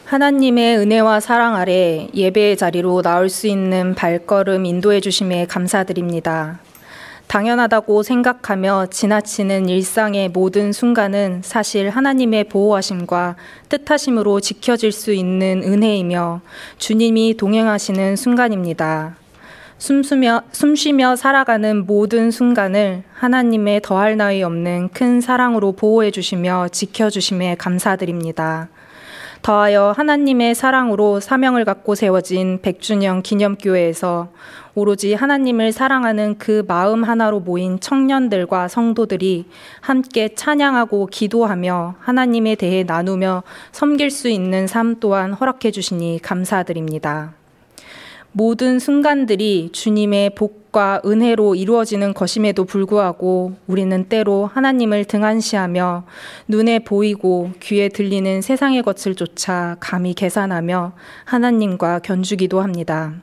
하나님의 은혜와 사랑 아래 예배의 자리로 나올 수 있는 발걸음 인도해 주심에 감사드립니다. 당연하다고 생각하며 지나치는 일상의 모든 순간은 사실 하나님의 보호하심과 뜻하심으로 지켜질 수 있는 은혜이며 주님이 동행하시는 순간입니다. 숨쉬며 살아가는 모든 순간을 하나님의 더할 나위 없는 큰 사랑으로 보호해 주시며 지켜주심에 감사드립니다. 더하여 하나님의 사랑으로 사명을 갖고 세워진 100주년 기념교회에서 오로지 하나님을 사랑하는 그 마음 하나로 모인 청년들과 성도들이 함께 찬양하고 기도하며 하나님에 대해 나누며 섬길 수 있는 삶 또한 허락해 주시니 감사드립니다. 모든 순간들이 주님의 복과 은혜로 이루어지는 것임에도 불구하고 우리는 때로 하나님을 등한시하며 눈에 보이고 귀에 들리는 세상의 것을 쫓아 감히 계산하며 하나님과 견주기도 합니다.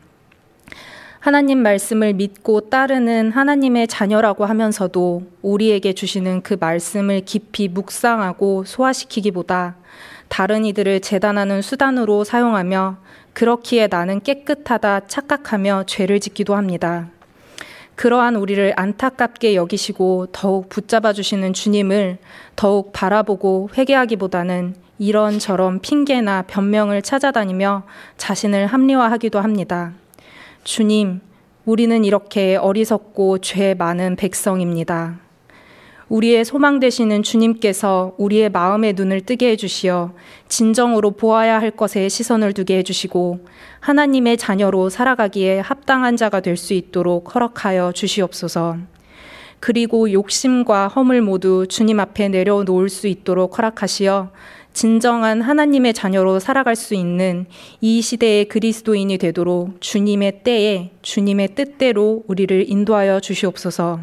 하나님 말씀을 믿고 따르는 하나님의 자녀라고 하면서도 우리에게 주시는 그 말씀을 깊이 묵상하고 소화시키기보다 다른 이들을 재단하는 수단으로 사용하며 그렇기에 나는 깨끗하다 착각하며 죄를 짓기도 합니다. 그러한 우리를 안타깝게 여기시고 더욱 붙잡아 주시는 주님을 더욱 바라보고 회개하기보다는 이런저런 핑계나 변명을 찾아다니며 자신을 합리화하기도 합니다. 주님, 우리는 이렇게 어리석고 죄 많은 백성입니다. 우리의 소망 되시는 주님께서 우리의 마음의 눈을 뜨게 해주시어 진정으로 보아야 할 것에 시선을 두게 해주시고 하나님의 자녀로 살아가기에 합당한 자가 될 수 있도록 허락하여 주시옵소서. 그리고 욕심과 허물 모두 주님 앞에 내려놓을 수 있도록 허락하시어 진정한 하나님의 자녀로 살아갈 수 있는 이 시대의 그리스도인이 되도록 주님의 때에 주님의 뜻대로 우리를 인도하여 주시옵소서.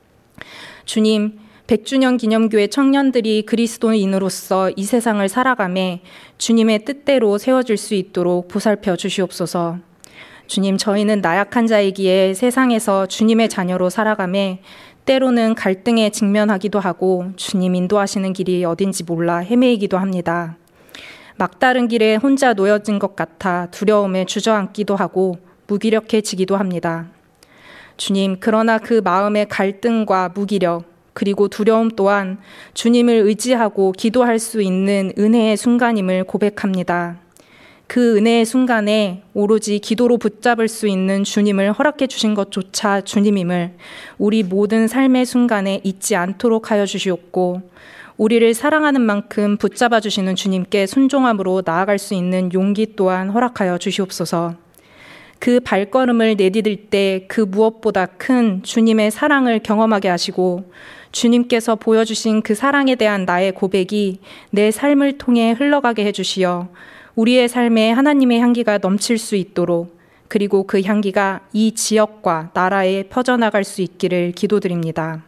주님, 100주년 기념교회 청년들이 그리스도인으로서 이 세상을 살아가며 주님의 뜻대로 세워질 수 있도록 보살펴 주시옵소서. 주님, 저희는 나약한 자이기에 세상에서 주님의 자녀로 살아가며 때로는 갈등에 직면하기도 하고 주님 인도하시는 길이 어딘지 몰라 헤매이기도 합니다. 막다른 길에 혼자 놓여진 것 같아 두려움에 주저앉기도 하고 무기력해지기도 합니다. 주님, 그러나 그 마음의 갈등과 무기력 그리고 두려움 또한 주님을 의지하고 기도할 수 있는 은혜의 순간임을 고백합니다. 그 은혜의 순간에 오로지 기도로 붙잡을 수 있는 주님을 허락해 주신 것조차 주님임을 우리 모든 삶의 순간에 잊지 않도록 하여 주시옵고 우리를 사랑하는 만큼 붙잡아 주시는 주님께 순종함으로 나아갈 수 있는 용기 또한 허락하여 주시옵소서. 그 발걸음을 내디딜 때 그 무엇보다 큰 주님의 사랑을 경험하게 하시고 주님께서 보여주신 그 사랑에 대한 나의 고백이 내 삶을 통해 흘러가게 해주시어 우리의 삶에 하나님의 향기가 넘칠 수 있도록 그리고 그 향기가 이 지역과 나라에 퍼져나갈 수 있기를 기도드립니다.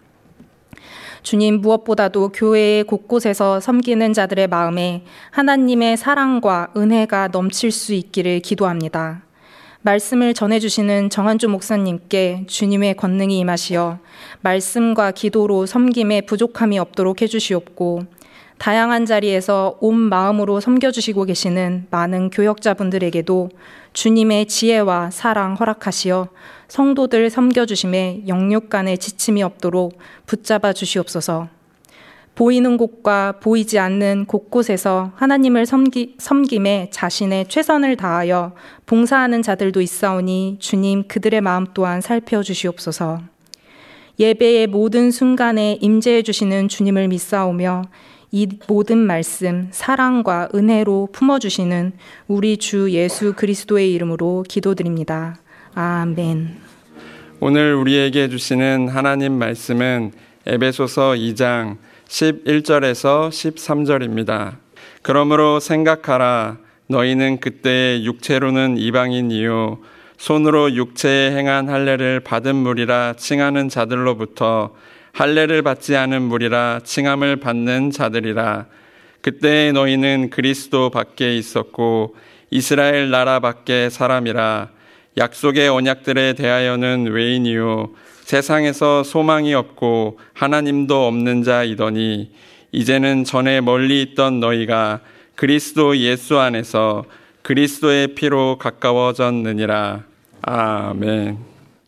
주님, 무엇보다도 교회의 곳곳에서 섬기는 자들의 마음에 하나님의 사랑과 은혜가 넘칠 수 있기를 기도합니다. 말씀을 전해주시는 정한주 목사님께 주님의 권능이 임하시어 말씀과 기도로 섬김에 부족함이 없도록 해주시옵고 다양한 자리에서 온 마음으로 섬겨주시고 계시는 많은 교역자분들에게도 주님의 지혜와 사랑 허락하시어 성도들 섬겨주심에 영육간의 지침이 없도록 붙잡아 주시옵소서. 보이는 곳과 보이지 않는 곳곳에서 하나님을 섬김에 자신의 최선을 다하여 봉사하는 자들도 있사오니 주님 그들의 마음 또한 살펴주시옵소서. 예배의 모든 순간에 임재해 주시는 주님을 믿사오며 이 모든 말씀 사랑과 은혜로 품어주시는 우리 주 예수 그리스도의 이름으로 기도드립니다. 아멘. 오늘 우리에게 주시는 하나님 말씀은 에베소서 2장 11절에서 13절입니다. 그러므로 생각하라. 너희는 그때의 육체로는 이방인이요 손으로 육체에 행한 할례를 받은 무리라 칭하는 자들로부터 할례를 받지 않은 무리라 칭함을 받는 자들이라. 그때에 너희는 그리스도 밖에 있었고 이스라엘 나라 밖에 사람이라. 약속의 언약들에 대하여는 외인이요 세상에서 소망이 없고 하나님도 없는 자이더니 이제는 전에 멀리 있던 너희가 그리스도 예수 안에서 그리스도의 피로 가까워졌느니라. 아멘.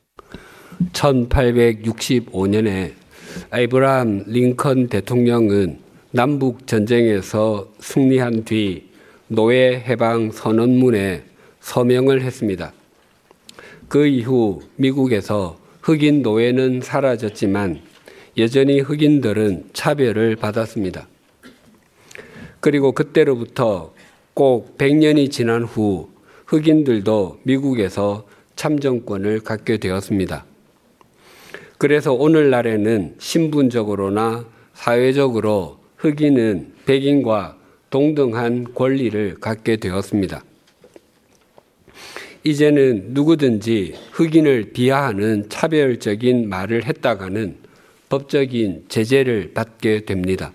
1865년에 아브라함 링컨 대통령은 남북 전쟁에서 승리한 뒤 노예 해방 선언문에 서명을 했습니다. 그 이후 미국에서 흑인 노예는 사라졌지만 여전히 흑인들은 차별을 받았습니다. 그리고 그때로부터 꼭 100년이 지난 후 흑인들도 미국에서 참정권을 갖게 되었습니다. 그래서 오늘날에는 신분적으로나 사회적으로 흑인은 백인과 동등한 권리를 갖게 되었습니다. 이제는 누구든지 흑인을 비하하는 차별적인 말을 했다가는 법적인 제재를 받게 됩니다.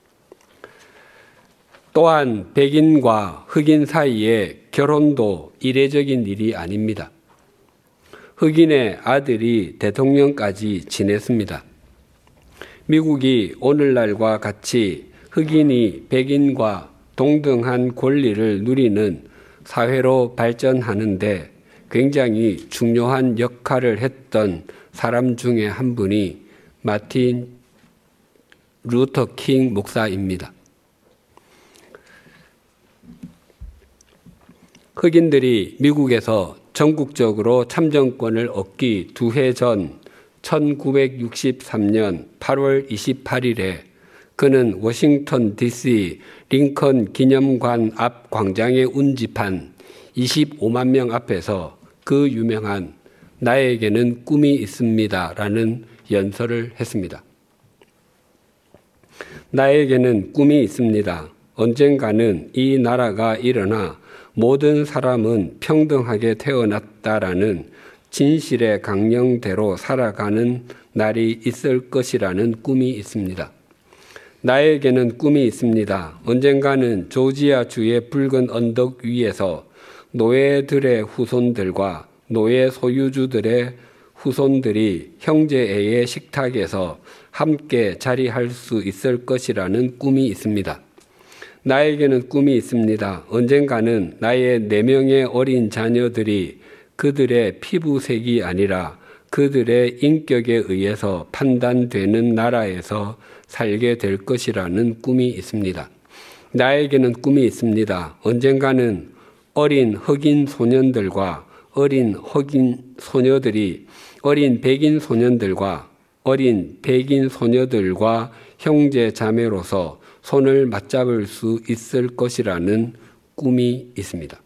또한 백인과 흑인 사이의 결혼도 이례적인 일이 아닙니다. 흑인의 아들이 대통령까지 지냈습니다. 미국이 오늘날과 같이 흑인이 백인과 동등한 권리를 누리는 사회로 발전하는데 굉장히 중요한 역할을 했던 사람 중에 한 분이 마틴 루터 킹 목사입니다. 흑인들이 미국에서 전국적으로 참정권을 얻기 2해 전 1963년 8월 28일에 그는 워싱턴 DC 링컨 기념관 앞 광장에 운집한 25만 명 앞에서 그 유명한 나에게는 꿈이 있습니다라는 연설을 했습니다. 나에게는 꿈이 있습니다. 언젠가는 이 나라가 일어나 모든 사람은 평등하게 태어났다라는 진실의 강령대로 살아가는 날이 있을 것이라는 꿈이 있습니다. 나에게는 꿈이 있습니다. 언젠가는 조지아주의 붉은 언덕 위에서 노예들의 후손들과 노예 소유주들의 후손들이 형제애의 식탁에서 함께 자리할 수 있을 것이라는 꿈이 있습니다. 나에게는 꿈이 있습니다. 언젠가는 나의 4명의 어린 자녀들이 그들의 피부색이 아니라 그들의 인격에 의해서 판단되는 나라에서 살게 될 것이라는 꿈이 있습니다. 나에게는 꿈이 있습니다. 언젠가는 어린 흑인 소년들과 어린 흑인 소녀들이 어린 백인 소년들과 어린 백인 소녀들과 형제 자매로서 손을 맞잡을 수 있을 것이라는 꿈이 있습니다.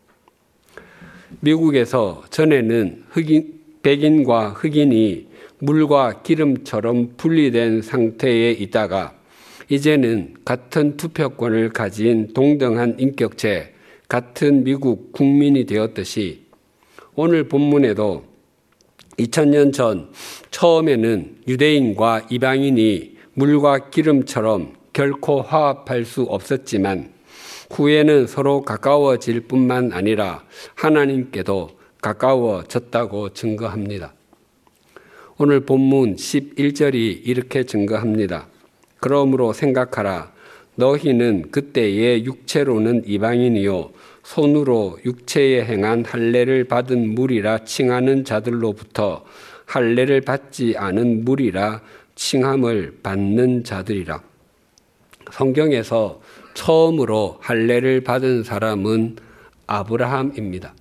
미국에서 전에는 백인과 흑인이 물과 기름처럼 분리된 상태에 있다가 이제는 같은 투표권을 가진 동등한 인격체, 같은 미국 국민이 되었듯이 오늘 본문에도 2000년 전 처음에는 유대인과 이방인이 물과 기름처럼 결코 화합할 수 없었지만 후에는 서로 가까워질 뿐만 아니라 하나님께도 가까워졌다고 증거합니다. 오늘 본문 11절이 이렇게 증거합니다. 그러므로 생각하라. 너희는 그때의 육체로는 이방인이요 손으로 육체에 행한 할례를 받은 무리라 칭하는 자들로부터 할례를 받지 않은 무리라 칭함을 받는 자들이라. 성경에서 처음으로 할례를 받은 사람은 아브라함입니다.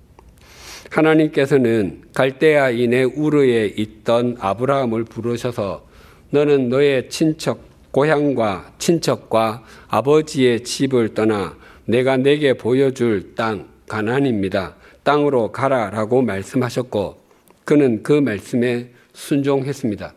하나님께서는 갈대아인의 우르에 있던 아브라함을 부르셔서 너는 너의 고향과 친척과 아버지의 집을 떠나 내가 내게 보여줄 땅 가나안입니다. 땅으로 가라라고 말씀하셨고 그는 그 말씀에 순종했습니다.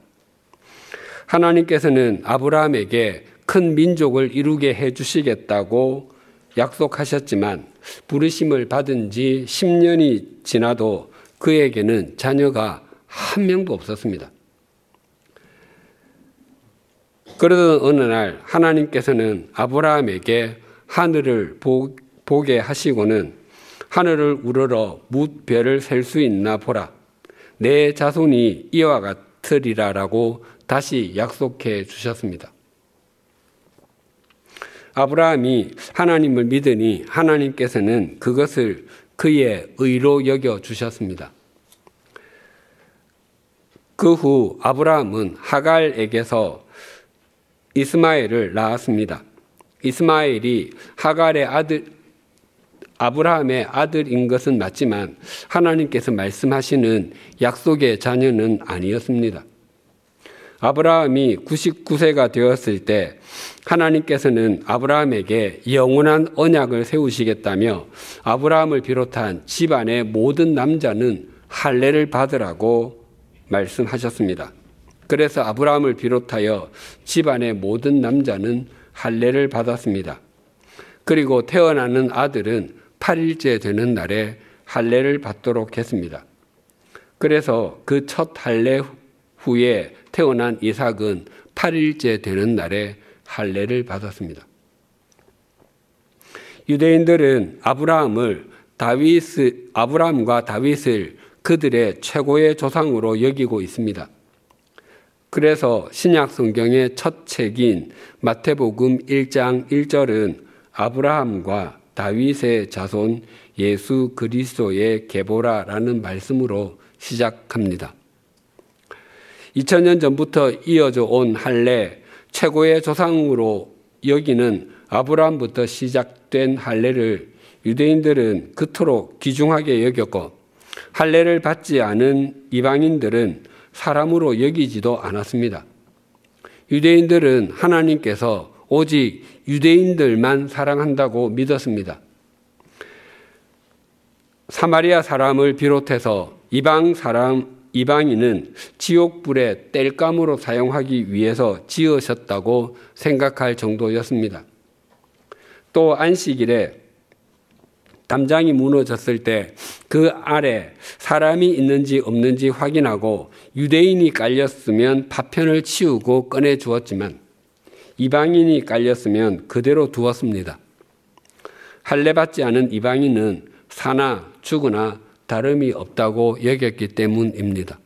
하나님께서는 아브라함에게 큰 민족을 이루게 해주시겠다고 약속하셨지만 부르심을 받은 지 10년이 지나도 그에게는 자녀가 한 명도 없었습니다. 그러던 어느 날 하나님께서는 아브라함에게 하늘을 보게 하시고는 하늘을 우러러 뭇별을 셀 수 있나 보라. 내 자손이 이와 같으리라라고 다시 약속해 주셨습니다. 아브라함이 하나님을 믿으니 하나님께서는 그것을 그의 의로 여겨 주셨습니다. 그 후 아브라함은 하갈에게서 이스마엘을 낳았습니다. 이스마엘이 하갈의 아브라함의 아들인 것은 맞지만 하나님께서 말씀하시는 약속의 자녀는 아니었습니다. 아브라함이 99세가 되었을 때 하나님께서는 아브라함에게 영원한 언약을 세우시겠다며 아브라함을 비롯한 집안의 모든 남자는 할례를 받으라고 말씀하셨습니다. 그래서 아브라함을 비롯하여 집안의 모든 남자는 할례를 받았습니다. 그리고 태어나는 아들은 8일째 되는 날에 할례를 받도록 했습니다. 그래서 그 첫 할례 후에 태어난 이삭은 8일째 되는 날에 할례를 받았습니다. 유대인들은 아브라함과 다윗을 그들의 최고의 조상으로 여기고 있습니다. 그래서 신약 성경의 첫 책인 마태복음 1장 1절은 아브라함과 다윗의 자손 예수 그리스도의 계보라라는 말씀으로 시작합니다. 2000년 전부터 이어져 온 할례, 최고의 조상으로 여기는 아브라함부터 시작된 할례를 유대인들은 그토록 귀중하게 여겼고 할례를 받지 않은 이방인들은 사람으로 여기지도 않았습니다. 유대인들은 하나님께서 오직 유대인들만 사랑한다고 믿었습니다. 사마리아 사람을 비롯해서 이방인은 지옥불에 땔감으로 사용하기 위해서 지으셨다고 생각할 정도였습니다. 또 안식일에 담장이 무너졌을 때 그 아래 사람이 있는지 없는지 확인하고 유대인이 깔렸으면 파편을 치우고 꺼내 주었지만 이방인이 깔렸으면 그대로 두었습니다. 할례 받지 않은 이방인은 사나 죽으나 다름이 없다고 여겼기 때문입니다.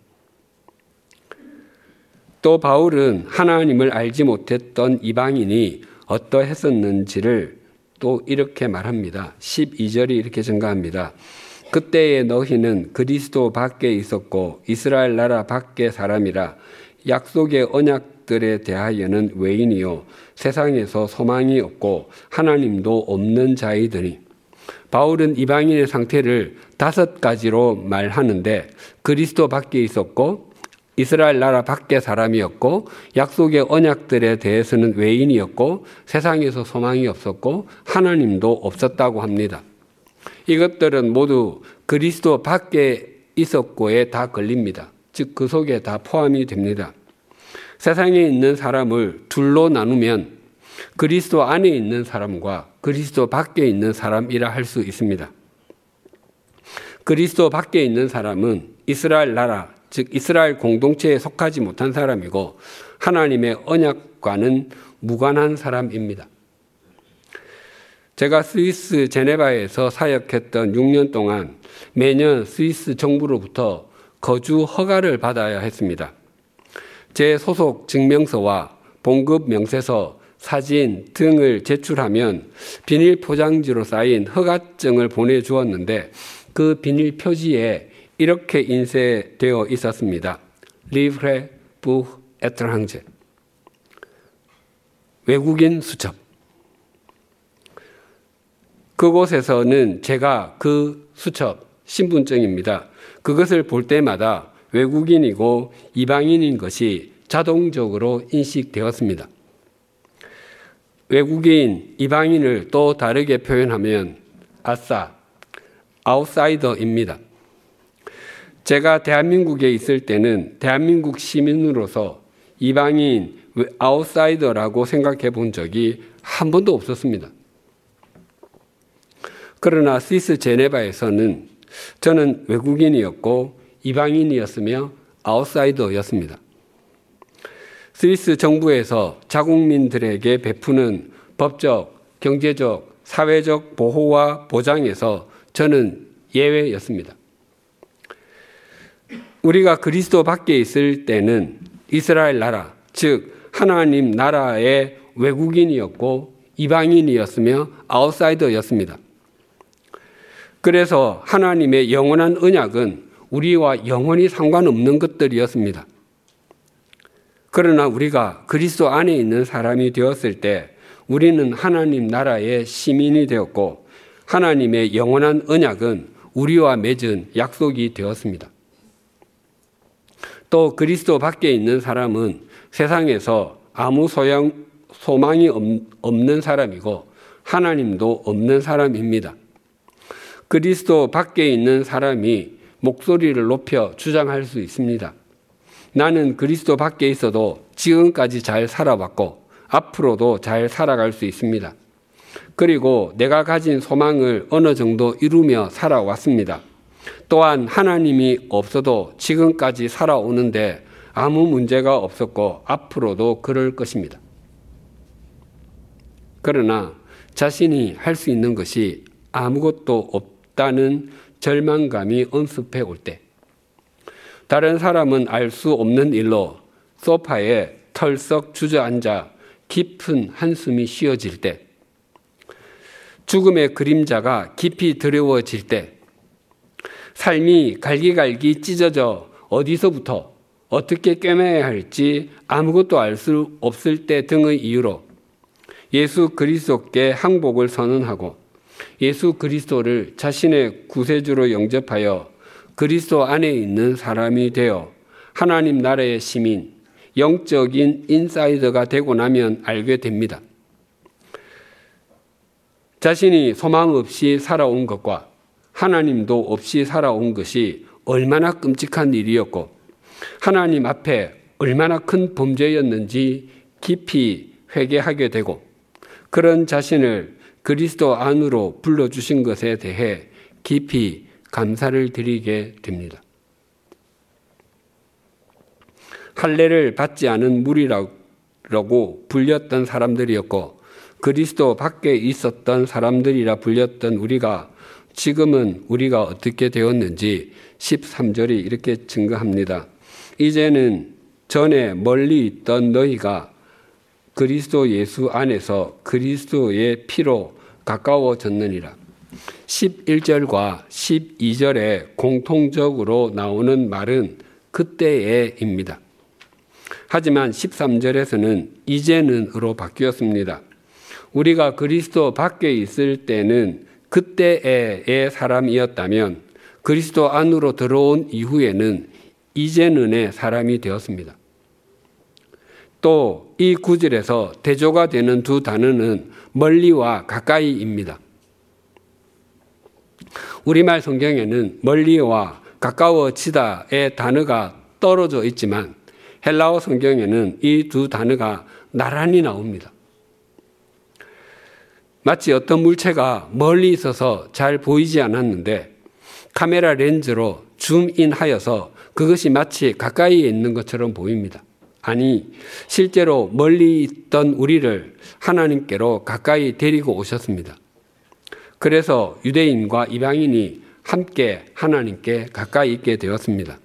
또 바울은 하나님을 알지 못했던 이방인이 어떠했었는지를 또 이렇게 말합니다. 12절이 이렇게 증가합니다. 그때에 너희는 그리스도 밖에 있었고 이스라엘 나라 밖의 사람이라 약속의 언약들에 대하여는 외인이요 세상에서 소망이 없고 하나님도 없는 자이더니 바울은 이방인의 상태를 5가지로 말하는데 그리스도 밖에 있었고 이스라엘 나라 밖의 사람이었고 약속의 언약들에 대해서는 외인이었고 세상에서 소망이 없었고 하나님도 없었다고 합니다. 이것들은 모두 그리스도 밖에 있었고에 다 걸립니다. 즉 그 속에 다 포함이 됩니다. 세상에 있는 사람을 둘로 나누면 그리스도 안에 있는 사람과 그리스도 밖에 있는 사람이라 할 수 있습니다. 그리스도 밖에 있는 사람은 이스라엘 나라, 즉 이스라엘 공동체에 속하지 못한 사람이고 하나님의 언약과는 무관한 사람입니다. 제가 스위스 제네바에서 사역했던 6년 동안 매년 스위스 정부로부터 거주 허가를 받아야 했습니다. 제 소속 증명서와 봉급 명세서, 사진 등을 제출하면 비닐 포장지로 쌓인 허가증을 보내주었는데 그 비닐 표지에 이렇게 인쇄되어 있었습니다. Livre pour étranger. 외국인 수첩. 그곳에서는 제가 그 수첩, 신분증입니다. 그것을 볼 때마다 외국인이고 이방인인 것이 자동적으로 인식되었습니다. 외국인, 이방인을 또 다르게 표현하면 아싸, 아웃사이더입니다. 제가 대한민국에 있을 때는 대한민국 시민으로서 이방인, 아웃사이더라고 생각해 본 적이 한 번도 없었습니다. 그러나 스위스 제네바에서는 저는 외국인이었고 이방인이었으며 아웃사이더였습니다. 스위스 정부에서 자국민들에게 베푸는 법적, 경제적, 사회적 보호와 보장에서 저는 예외였습니다. 우리가 그리스도 밖에 있을 때는 이스라엘 나라, 즉 하나님 나라의 외국인이었고 이방인이었으며 아웃사이더였습니다. 그래서 하나님의 영원한 언약은 우리와 영원히 상관없는 것들이었습니다. 그러나 우리가 그리스도 안에 있는 사람이 되었을 때 우리는 하나님 나라의 시민이 되었고 하나님의 영원한 언약은 우리와 맺은 약속이 되었습니다. 또 그리스도 밖에 있는 사람은 세상에서 아무 소망이 없는 사람이고 하나님도 없는 사람입니다. 그리스도 밖에 있는 사람이 목소리를 높여 주장할 수 있습니다. 나는 그리스도 밖에 있어도 지금까지 잘 살아왔고 앞으로도 잘 살아갈 수 있습니다. 그리고 내가 가진 소망을 어느 정도 이루며 살아왔습니다. 또한 하나님이 없어도 지금까지 살아오는데 아무 문제가 없었고 앞으로도 그럴 것입니다. 그러나 자신이 할 수 있는 것이 아무것도 없다는 절망감이 엄습해 올 때, 다른 사람은 알 수 없는 일로 소파에 털썩 주저앉아 깊은 한숨이 쉬어질 때, 죽음의 그림자가 깊이 두려워질 때, 삶이 갈기갈기 찢어져 어디서부터 어떻게 꿰매야 할지 아무것도 알 수 없을 때 등의 이유로 예수 그리스도께 항복을 선언하고 예수 그리스도를 자신의 구세주로 영접하여 그리스도 안에 있는 사람이 되어 하나님 나라의 시민, 영적인 인사이더가 되고 나면 알게 됩니다. 자신이 소망 없이 살아온 것과 하나님도 없이 살아온 것이 얼마나 끔찍한 일이었고 하나님 앞에 얼마나 큰 범죄였는지 깊이 회개하게 되고 그런 자신을 그리스도 안으로 불러주신 것에 대해 깊이 감사를 드리게 됩니다. 할례를 받지 않은 무리라고 불렸던 사람들이었고 그리스도 밖에 있었던 사람들이라 불렸던 우리가 지금은 우리가 어떻게 되었는지 13절이 이렇게 증거합니다. 이제는 전에 멀리 있던 너희가 그리스도 예수 안에서 그리스도의 피로 가까워졌느니라. 11절과 12절에 공통적으로 나오는 말은 그때에입니다. 하지만 13절에서는 이제는으로 바뀌었습니다. 우리가 그리스도 밖에 있을 때는 그때의 사람이었다면 그리스도 안으로 들어온 이후에는 이제는의 사람이 되었습니다. 또 이 구절에서 대조가 되는 두 단어는 멀리와 가까이입니다. 우리말 성경에는 멀리와 가까워지다의 단어가 떨어져 있지만 헬라어 성경에는 이 두 단어가 나란히 나옵니다. 마치 어떤 물체가 멀리 있어서 잘 보이지 않았는데 카메라 렌즈로 줌인하여서 그것이 마치 가까이에 있는 것처럼 보입니다. 아니, 실제로 멀리 있던 우리를 하나님께로 가까이 데리고 오셨습니다. 그래서 유대인과 이방인이 함께 하나님께 가까이 있게 되었습니다.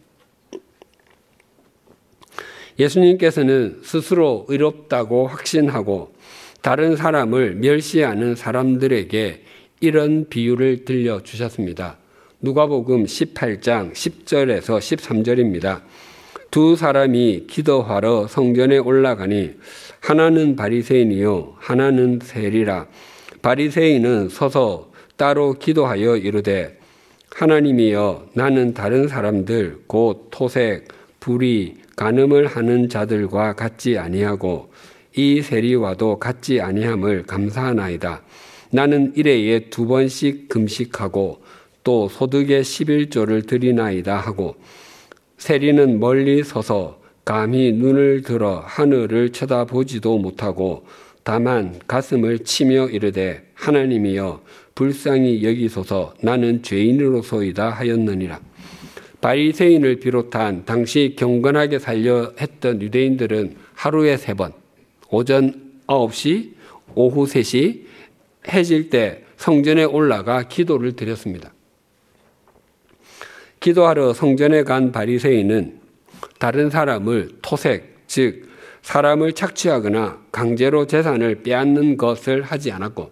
예수님께서는 스스로 의롭다고 확신하고 다른 사람을 멸시하는 사람들에게 이런 비유를 들려주셨습니다. 누가복음 18장 10절에서 13절입니다. 두 사람이 기도하러 성전에 올라가니 하나는 바리새인이요 하나는 세리라. 바리새인은 서서 따로 기도하여 이르되 하나님이여 나는 다른 사람들 곧 토색, 불의, 간음을 하는 자들과 같지 아니하고 이 세리와도 같지 아니함을 감사하나이다. 나는 일해에 2번씩 금식하고 또 소득의 11조를 드리나이다 하고 세리는 멀리 서서 감히 눈을 들어 하늘을 쳐다보지도 못하고 다만 가슴을 치며 이르되 하나님이여 불쌍히 여기소서 나는 죄인으로소이다 하였느니라. 바리새인을 비롯한 당시 경건하게 살려 했던 유대인들은 하루에 3번, 오전 9시, 오후 3시, 해질 때 성전에 올라가 기도를 드렸습니다. 기도하러 성전에 간 바리새인은 다른 사람을 토색, 즉 사람을 착취하거나 강제로 재산을 빼앗는 것을 하지 않았고,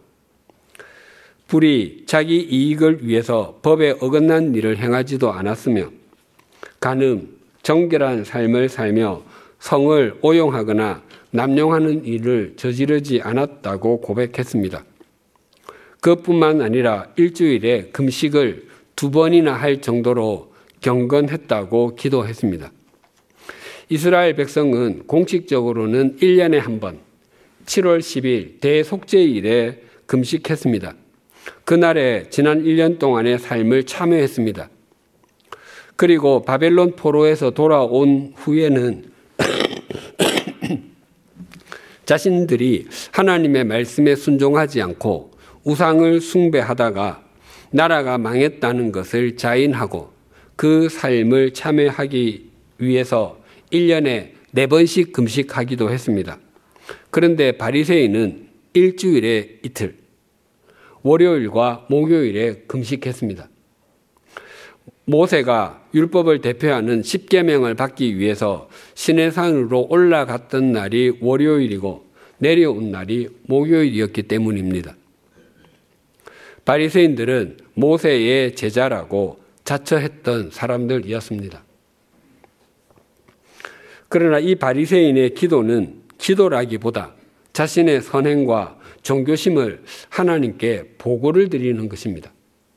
불이 자기 이익을 위해서 법에 어긋난 일을 행하지도 않았으며, 간음, 정결한 삶을 살며 성을 오용하거나 남용하는 일을 저지르지 않았다고 고백했습니다. 그것뿐만 아니라 일주일에 금식을 2번이나 할 정도로 경건했다고 기도했습니다. 이스라엘 백성은 공식적으로는 1년에 한 번, 7월 10일 대속죄일에 금식했습니다. 그날에 지난 1년 동안의 삶을 참여했습니다. 그리고 바벨론 포로에서 돌아온 후에는 자신들이 하나님의 말씀에 순종하지 않고 우상을 숭배하다가 나라가 망했다는 것을 자인하고 그 삶을 참여하기 위해서 1년에 4번씩 금식하기도 했습니다. 그런데 바리새인은 일주일에 이틀, 월요일과 목요일에 금식했습니다. 모세가 율법을 대표하는 10계명을 받기 위해서 시내산으로 올라갔던 날이 월요일이고 내려온 날이 목요일이었기 때문입니다. 바리새인들은 모세의 제자라고 자처했던 사람들이었습니다. 그러나 이 바리새인의 기도는 기도라기보다 자신의 선행과 종교심을 하나님께 보고를 드리는 것입니다.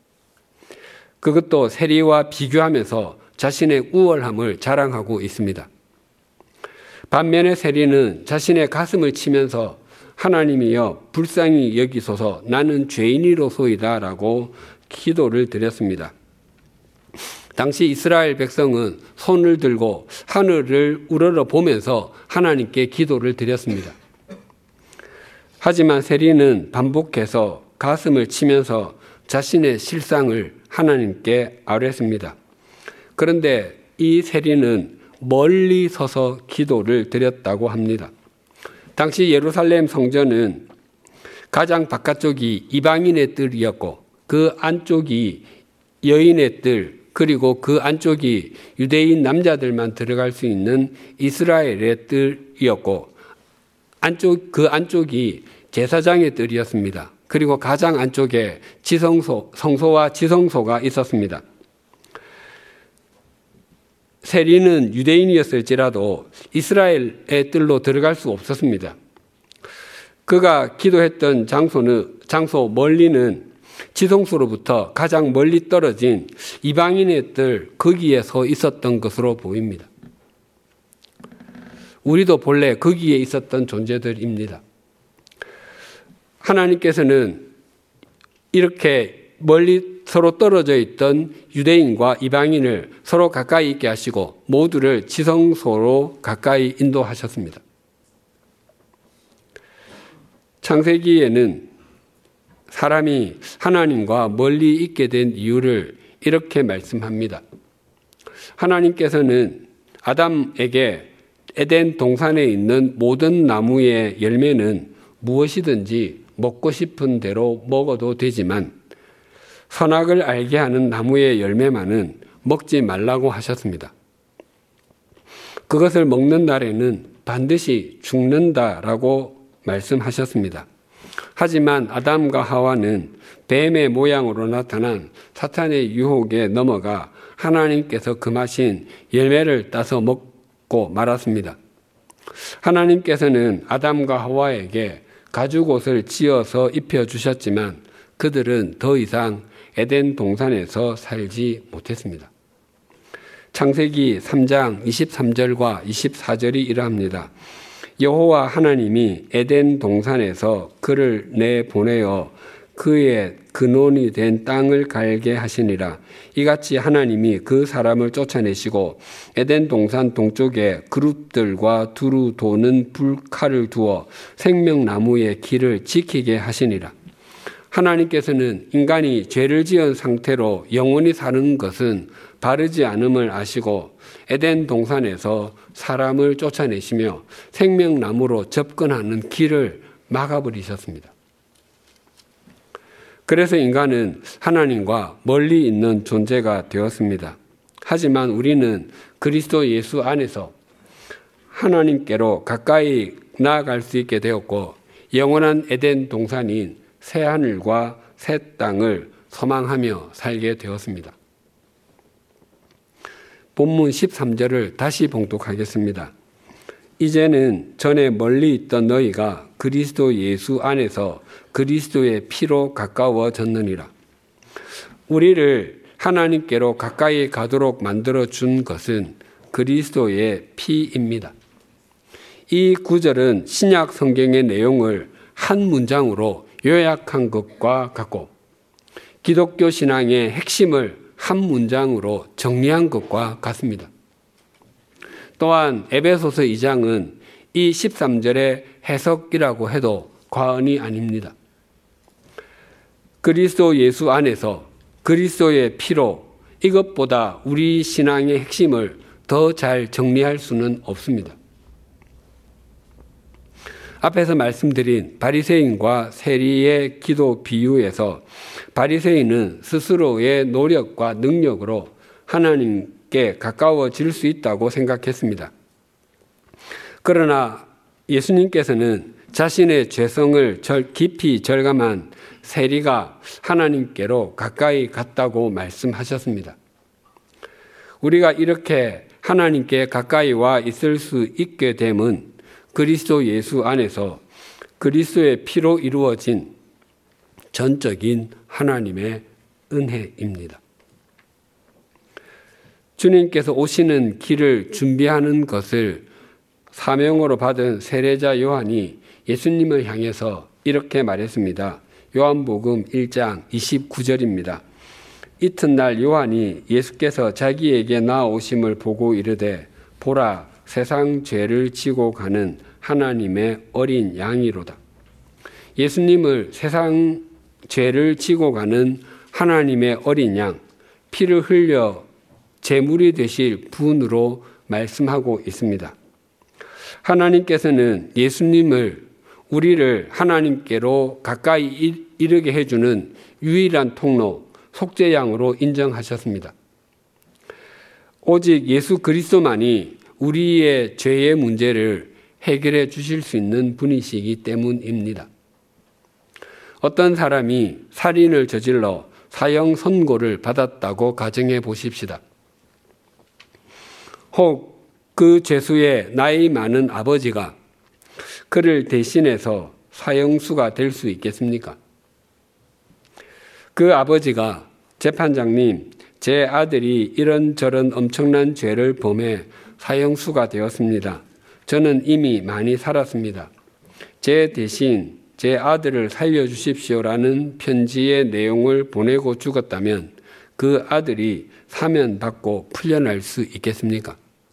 그것도 세리와 비교하면서 자신의 우월함을 자랑하고 있습니다. 반면에 세리는 자신의 가슴을 치면서 하나님이여 불쌍히 여기소서 나는 죄인이로소이다 라고 기도를 드렸습니다. 당시 이스라엘 백성은 손을 들고 하늘을 우러러 보면서 하나님께 기도를 드렸습니다. 하지만 세리는 반복해서 가슴을 치면서 자신의 실상을 하나님께 아뢰습니다. 그런데 이 세리는 멀리 서서 기도를 드렸다고 합니다. 당시 예루살렘 성전은 가장 바깥쪽이 이방인의 뜰이었고 그 안쪽이 여인의 뜰, 그리고 그 안쪽이 유대인 남자들만 들어갈 수 있는 이스라엘의 뜰이었고 그 안쪽이 제사장의 뜰이었습니다. 그리고 가장 안쪽에 성소와 지성소가 있었습니다. 세리는 유대인이었을지라도 이스라엘의 뜰로 들어갈 수 없었습니다. 그가 기도했던 장소 멀리는 지성소로부터 가장 멀리 떨어진 이방인의 뜰 거기에 서 있었던 것으로 보입니다. 우리도 본래 거기에 있었던 존재들입니다. 하나님께서는 이렇게 멀리 서로 떨어져 있던 유대인과 이방인을 서로 가까이 있게 하시고 모두를 지성소로 가까이 인도하셨습니다. 창세기에는 사람이 하나님과 멀리 있게 된 이유를 이렇게 말씀합니다. 하나님께서는 아담에게 에덴 동산에 있는 모든 나무의 열매는 무엇이든지 먹고 싶은 대로 먹어도 되지만 선악을 알게 하는 나무의 열매만은 먹지 말라고 하셨습니다. 그것을 먹는 날에는 반드시 죽는다라고 말씀하셨습니다. 하지만 아담과 하와는 뱀의 모양으로 나타난 사탄의 유혹에 넘어가 하나님께서 금하신 열매를 따서 먹고 말았습니다. 하나님께서는 아담과 하와에게 가죽옷을 지어서 입혀주셨지만 그들은 더 이상 에덴 동산에서 살지 못했습니다. 창세기 3장 23절과 24절이 이러합니다. 여호와 하나님이 에덴 동산에서 그를 내보내어 그의 근원이 된 땅을 갈게 하시니라. 이같이 하나님이 그 사람을 쫓아내시고 에덴 동산 동쪽에 그룹들과 두루 도는 불칼을 두어 생명나무의 길을 지키게 하시니라. 하나님께서는 인간이 죄를 지은 상태로 영원히 사는 것은 바르지 않음을 아시고 에덴 동산에서 사람을 쫓아내시며 생명나무로 접근하는 길을 막아버리셨습니다. 그래서 인간은 하나님과 멀리 있는 존재가 되었습니다. 하지만 우리는 그리스도 예수 안에서 하나님께로 가까이 나아갈 수 있게 되었고 영원한 에덴 동산인 새 하늘과 새 땅을 소망하며 살게 되었습니다. 본문 13절을 다시 봉독하겠습니다. 이제는 전에 멀리 있던 너희가 그리스도 예수 안에서 그리스도의 피로 가까워졌느니라. 우리를 하나님께로 가까이 가도록 만들어준 것은 그리스도의 피입니다. 이 구절은 신약 성경의 내용을 한 문장으로 요약한 것과 같고 기독교 신앙의 핵심을 한 문장으로 정리한 것과 같습니다. 또한 에베소서 2장은 이 13절의 해석이라고 해도 과언이 아닙니다. 그리스도 예수 안에서 그리스도의 피로 이것보다 우리 신앙의 핵심을 더 잘 정리할 수는 없습니다. 앞에서 말씀드린 바리새인과 세리의 기도 비유에서 바리새인은 스스로의 노력과 능력으로 하나님께 가까워질 수 있다고 생각했습니다. 그러나 예수님께서는 자신의 죄성을 깊이 절감한 세리가 하나님께로 가까이 갔다고 말씀하셨습니다. 우리가 이렇게 하나님께 가까이 와 있을 수 있게 됨은 그리스도 예수 안에서 그리스도의 피로 이루어진 전적인 하나님의 은혜입니다. 주님께서 오시는 길을 준비하는 것을 사명으로 받은 세례자 요한이 예수님을 향해서 이렇게 말했습니다. 요한복음 1장 29절입니다. 이튿날 요한이 예수께서 자기에게 나오심을 보고 이르되 보라 세상 죄를 지고 가는 하나님의 어린 양이로다. 예수님을 세상 죄를 지고 가는 하나님의 어린 양, 피를 흘려 제물이 되실 분으로 말씀하고 있습니다. 하나님께서는 예수님을 우리를 하나님께로 가까이 이르게 해주는 유일한 통로, 속죄양으로 인정하셨습니다. 오직 예수 그리스도만이 우리의 죄의 문제를 해결해 주실 수 있는 분이시기 때문입니다. 어떤 사람이 살인을 저질러 사형 선고를 받았다고 가정해 보십시다. 혹 그 죄수의 나이 많은 아버지가 그를 대신해서 사형수가 될 수 있겠습니까? 그 아버지가 재판장님, 제 아들이 이런저런 엄청난 죄를 범해 사형수가 되었습니다. 저는 이미 많이 살았습니다. 제 대신 제 아들을 살려주십시오라는 편지의 내용을 보내고 죽었다면 그 아들이 사면받고 풀려날 수 있겠습니까?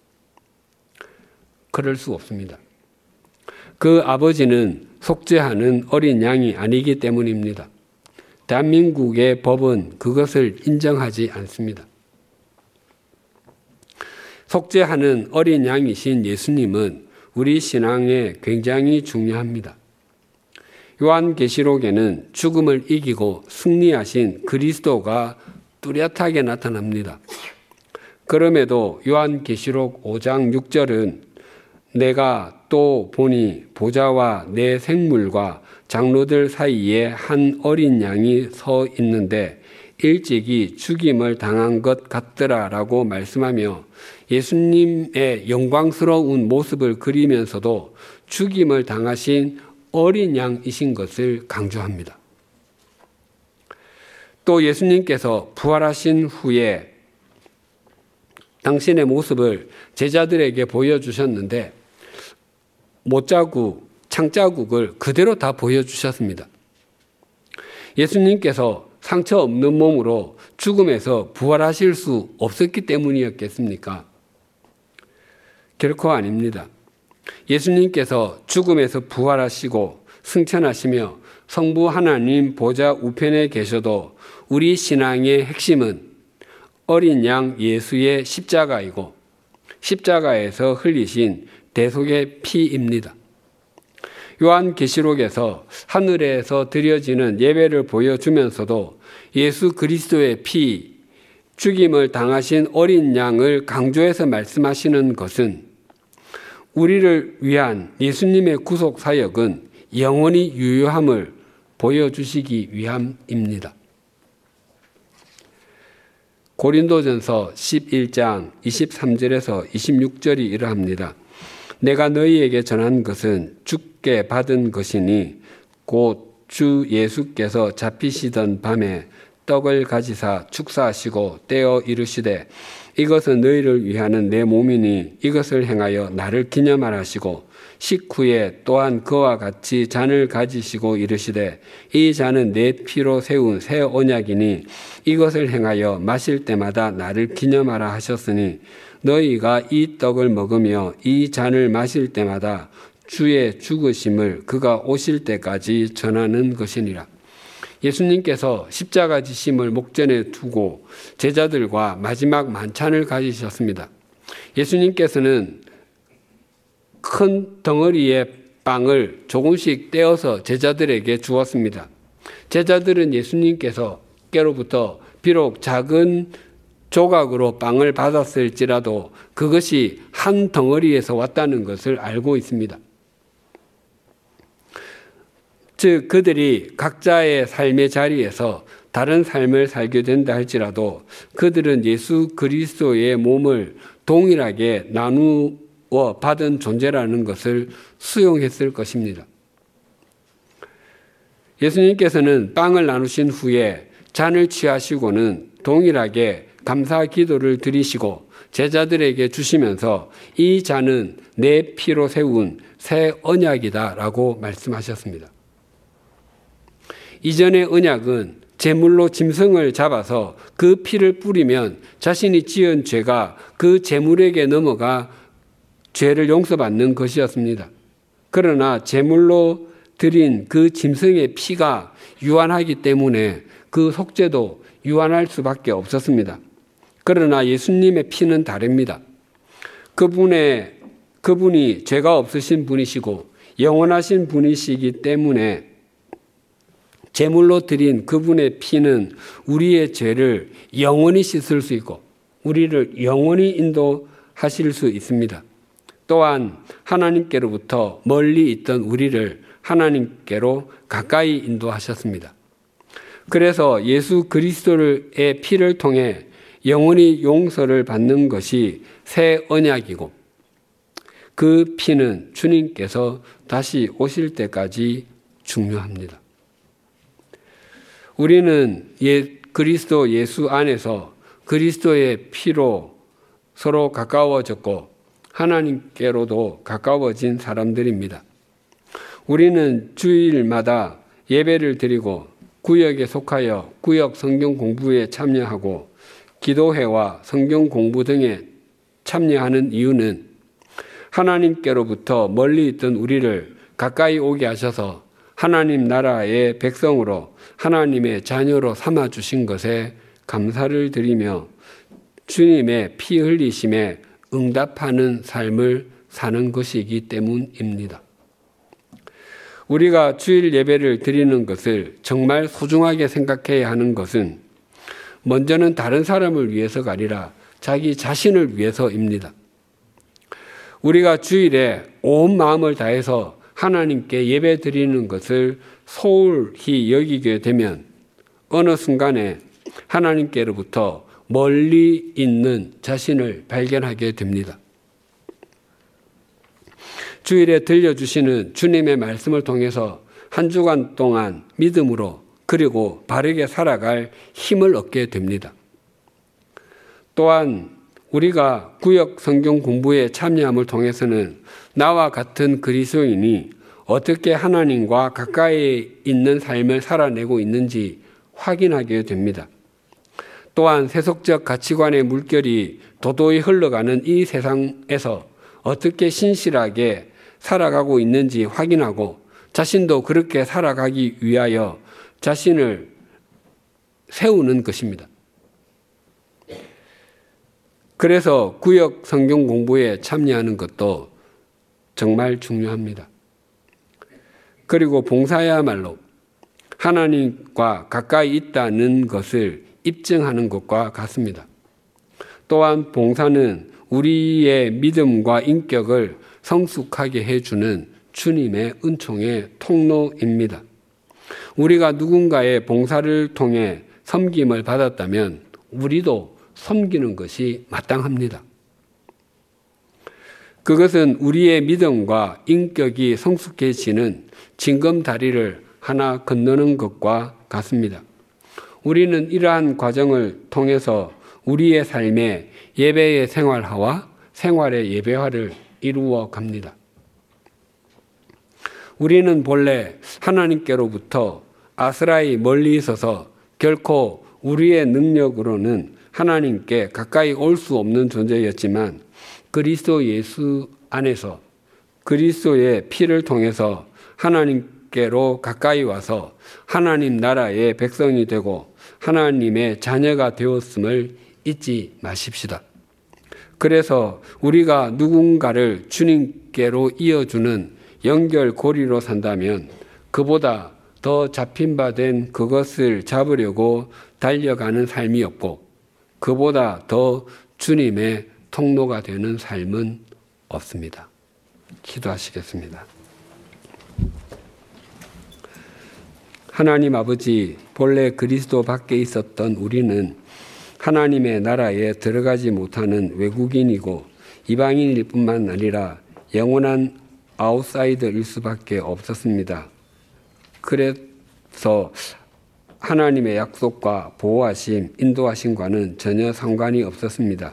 그럴 수 없습니다. 그 아버지는 속죄하는 어린 양이 아니기 때문입니다. 대한민국의 법은 그것을 인정하지 않습니다. 속죄하는 어린 양이신 예수님은 우리 신앙에 굉장히 중요합니다. 요한계시록에는 죽음을 이기고 승리하신 그리스도가 뚜렷하게 나타납니다. 그럼에도 요한계시록 5장 6절은 내가 또 보니 보좌와 내 생물과 장로들 사이에 한 어린 양이 서 있는데 일찍이 죽임을 당한 것 같더라라고 말씀하며 예수님의 영광스러운 모습을 그리면서도 죽임을 당하신 어린 양이신 것을 강조합니다. 또 예수님께서 부활하신 후에 당신의 모습을 제자들에게 보여주셨는데 못자국, 창자국을 그대로 다 보여주셨습니다. 예수님께서 상처 없는 몸으로 죽음에서 부활하실 수 없었기 때문이었겠습니까? 결코 아닙니다. 예수님께서 죽음에서 부활하시고 승천하시며 성부 하나님 보좌 우편에 계셔도 우리 신앙의 핵심은 어린 양 예수의 십자가이고 십자가에서 흘리신 대속의 피입니다. 요한계시록에서 하늘에서 드려지는 예배를 보여주면서도 예수 그리스도의 피, 죽임을 당하신 어린 양을 강조해서 말씀하시는 것은 우리를 위한 예수님의 구속 사역은 영원히 유효함을 보여주시기 위함입니다. 고린도전서 11장 23절에서 26절이 이러합니다. 내가 너희에게 전한 것은 주께 받은 것이니 곧 주 예수께서 잡히시던 밤에 떡을 가지사 축사하시고 떼어 이르시되 이것은 너희를 위하는 내 몸이니 이것을 행하여 나를 기념하라 하시고 식후에 또한 그와 같이 잔을 가지시고 이르시되 이 잔은 내 피로 세운 새 언약이니 이것을 행하여 마실 때마다 나를 기념하라 하셨으니 너희가 이 떡을 먹으며 이 잔을 마실 때마다 주의 죽으심을 그가 오실 때까지 전하는 것이니라. 예수님께서 십자가 지심을 목전에 두고 제자들과 마지막 만찬을 가지셨습니다. 예수님께서는 큰 덩어리의 빵을 조금씩 떼어서 제자들에게 주었습니다. 제자들은 예수님께서께로부터 비록 작은 조각으로 빵을 받았을지라도 그것이 한 덩어리에서 왔다는 것을 알고 있습니다. 즉 그들이 각자의 삶의 자리에서 다른 삶을 살게 된다 할지라도 그들은 예수 그리스도의 몸을 동일하게 나누어 받은 존재라는 것을 수용했을 것입니다. 예수님께서는 빵을 나누신 후에 잔을 취하시고는 동일하게 감사 기도를 드리시고 제자들에게 주시면서 이 잔은 내 피로 세운 새 언약이다라고 말씀하셨습니다. 이전의 언약은 제물로 짐승을 잡아서 그 피를 뿌리면 자신이 지은 죄가 그 제물에게 넘어가 죄를 용서받는 것이었습니다. 그러나 제물로 드린 그 짐승의 피가 유한하기 때문에 그 속죄도 유한할 수밖에 없었습니다. 그러나 예수님의 피는 다릅니다. 그분이 죄가 없으신 분이시고 영원하신 분이시기 때문에 제물로 드린 그분의 피는 우리의 죄를 영원히 씻을 수 있고 우리를 영원히 인도하실 수 있습니다. 또한 하나님께로부터 멀리 있던 우리를 하나님께로 가까이 인도하셨습니다. 그래서 예수 그리스도의 피를 통해 영원히 용서를 받는 것이 새 언약이고 그 피는 주님께서 다시 오실 때까지 중요합니다. 우리는 그리스도 예수 안에서 그리스도의 피로 서로 가까워졌고 하나님께로도 가까워진 사람들입니다. 우리는 주일마다 예배를 드리고 구역에 속하여 구역 성경 공부에 참여하고 기도회와 성경 공부 등에 참여하는 이유는 하나님께로부터 멀리 있던 우리를 가까이 오게 하셔서 하나님 나라의 백성으로 하나님의 자녀로 삼아주신 것에 감사를 드리며 주님의 피 흘리심에 응답하는 삶을 사는 것이기 때문입니다. 우리가 주일 예배를 드리는 것을 정말 소중하게 생각해야 하는 것은 먼저는 다른 사람을 위해서가 아니라 자기 자신을 위해서입니다. 우리가 주일에 온 마음을 다해서 하나님께 예배 드리는 것을 소홀히 여기게 되면 어느 순간에 하나님께로부터 멀리 있는 자신을 발견하게 됩니다. 주일에 들려주시는 주님의 말씀을 통해서 한 주간 동안 믿음으로 그리고 바르게 살아갈 힘을 얻게 됩니다. 또한 우리가 구역 성경 공부에 참여함을 통해서는 나와 같은 그리스도인이 어떻게 하나님과 가까이 있는 삶을 살아내고 있는지 확인하게 됩니다. 또한 세속적 가치관의 물결이 도도히 흘러가는 이 세상에서 어떻게 신실하게 살아가고 있는지 확인하고 자신도 그렇게 살아가기 위하여 자신을 세우는 것입니다. 그래서 구역 성경 공부에 참여하는 것도 정말 중요합니다. 그리고 봉사야말로 하나님과 가까이 있다는 것을 입증하는 것과 같습니다. 또한 봉사는 우리의 믿음과 인격을 성숙하게 해주는 주님의 은총의 통로입니다. 우리가 누군가의 봉사를 통해 섬김을 받았다면 우리도 섬기는 것이 마땅합니다. 그것은 우리의 믿음과 인격이 성숙해지는 징검다리를 하나 건너는 것과 같습니다. 우리는 이러한 과정을 통해서 우리의 삶의 예배의 생활화와 생활의 예배화를 이루어 갑니다. 우리는 본래 하나님께로부터 아스라이 멀리 있어서 결코 우리의 능력으로는 하나님께 가까이 올 수 없는 존재였지만 그리스도 예수 안에서 그리스도의 피를 통해서 하나님께로 가까이 와서 하나님 나라의 백성이 되고 하나님의 자녀가 되었음을 잊지 마십시다. 그래서 우리가 누군가를 주님께로 이어주는 연결고리로 산다면 그보다 더 잡힌 바 된 그것을 잡으려고 달려가는 삶이 없고 그보다 더 주님의 통로가 되는 삶은 없습니다. 기도하시겠습니다. 하나님 아버지, 본래 그리스도 밖에 있었던 우리는 하나님의 나라에 들어가지 못하는 외국인이고 이방인일 뿐만 아니라 영원한 아웃사이더일 수밖에 없었습니다. 그래서 하나님의 약속과 보호하심, 인도하심과는 전혀 상관이 없었습니다.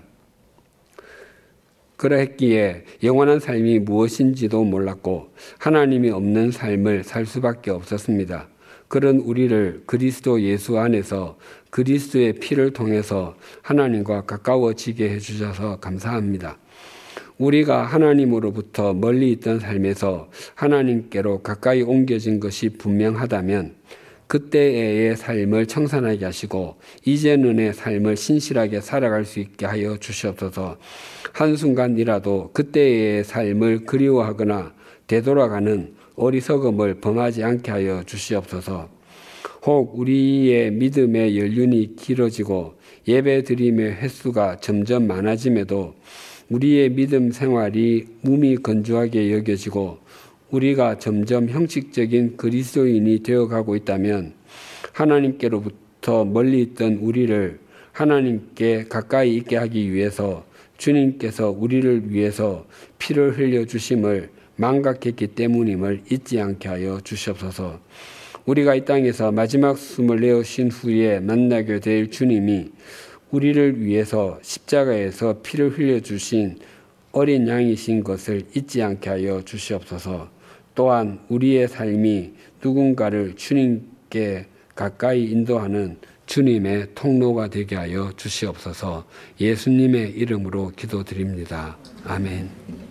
그러했기에 영원한 삶이 무엇인지도 몰랐고 하나님이 없는 삶을 살 수밖에 없었습니다. 그런 우리를 그리스도 예수 안에서 그리스도의 피를 통해서 하나님과 가까워지게 해주셔서 감사합니다. 우리가 하나님으로부터 멀리 있던 삶에서 하나님께로 가까이 옮겨진 것이 분명하다면 그때의 삶을 청산하게 하시고 이제는의 삶을 신실하게 살아갈 수 있게 하여 주시옵소서. 한순간이라도 그때의 삶을 그리워하거나 되돌아가는 어리석음을 범하지 않게 하여 주시옵소서. 혹 우리의 믿음의 연륜이 길어지고 예배드림의 횟수가 점점 많아짐에도 우리의 믿음 생활이 몸이 건조하게 여겨지고 우리가 점점 형식적인 그리스도인이 되어가고 있다면 하나님께로부터 멀리 있던 우리를 하나님께 가까이 있게 하기 위해서 주님께서 우리를 위해서 피를 흘려주심을 망각했기 때문임을 잊지 않게 하여 주시옵소서. 우리가 이 땅에서 마지막 숨을 내어신 후에 만나게 될 주님이 우리를 위해서 십자가에서 피를 흘려주신 어린 양이신 것을 잊지 않게 하여 주시옵소서. 또한 우리의 삶이 누군가를 주님께 가까이 인도하는 주님의 통로가 되게 하여 주시옵소서. 예수님의 이름으로 기도드립니다. 아멘.